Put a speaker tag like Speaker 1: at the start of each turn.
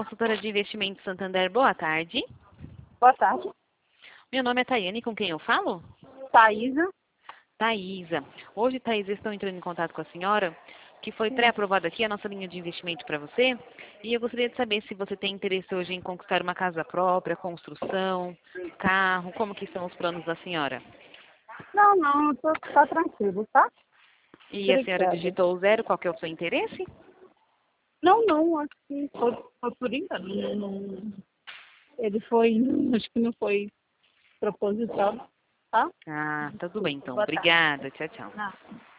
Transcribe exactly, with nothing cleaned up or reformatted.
Speaker 1: Consultora de Investimentos Santander, boa tarde.
Speaker 2: Boa tarde.
Speaker 1: Meu nome é Tayane, com quem eu falo?
Speaker 2: Thaisa.
Speaker 1: Thaisa. Hoje, Thaisa, estou entrando em contato com a senhora, que foi pré-aprovada aqui a nossa linha de investimento para você, e eu gostaria de saber se você tem interesse hoje em conquistar uma casa própria, construção, carro, como que são os planos da senhora?
Speaker 2: Não, não, eu tô, tá tranquilo, tá?
Speaker 1: E a senhora
Speaker 2: Obrigada.
Speaker 1: digitou o zero, qual que é o seu interesse?
Speaker 2: Não, não, acho que foi, foi por engano. Não, não- ele foi, acho que não foi proposital, tá?
Speaker 1: Ah, tudo bem então.
Speaker 2: Boa tarde.
Speaker 1: Obrigada. Tchau, tchau.
Speaker 2: Não.